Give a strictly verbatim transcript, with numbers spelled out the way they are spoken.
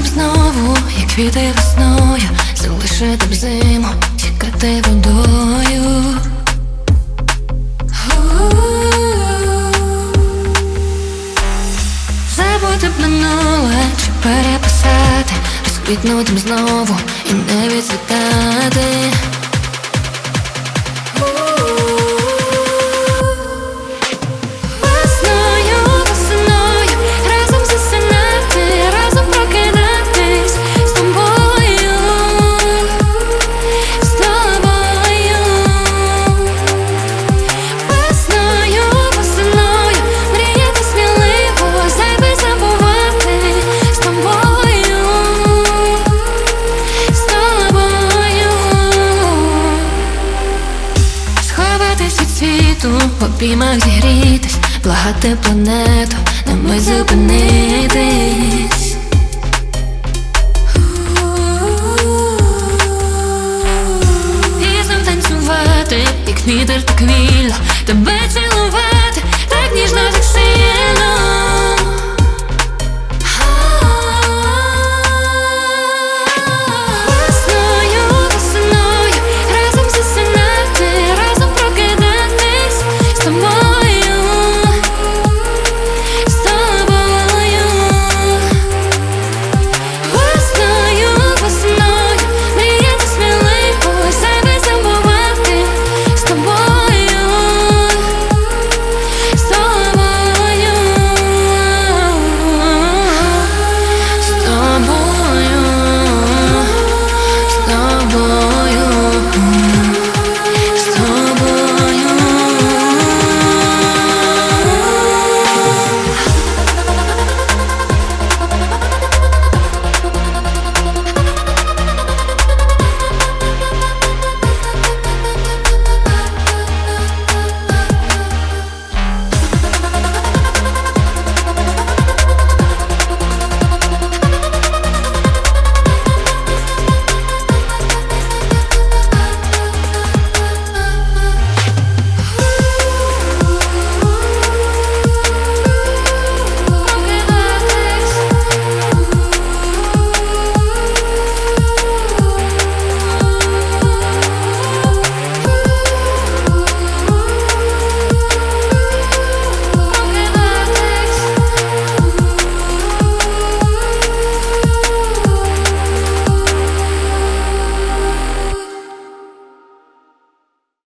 б знову, як квіти весною, залишити б зиму, чекати водою. Забути б минуле, чи переписати, розквітнути б знову і не відцвітати. В обіймах зігрітись, благати планету, на мить зупинитись. І знов танцювати, як вітер так вільно, тебе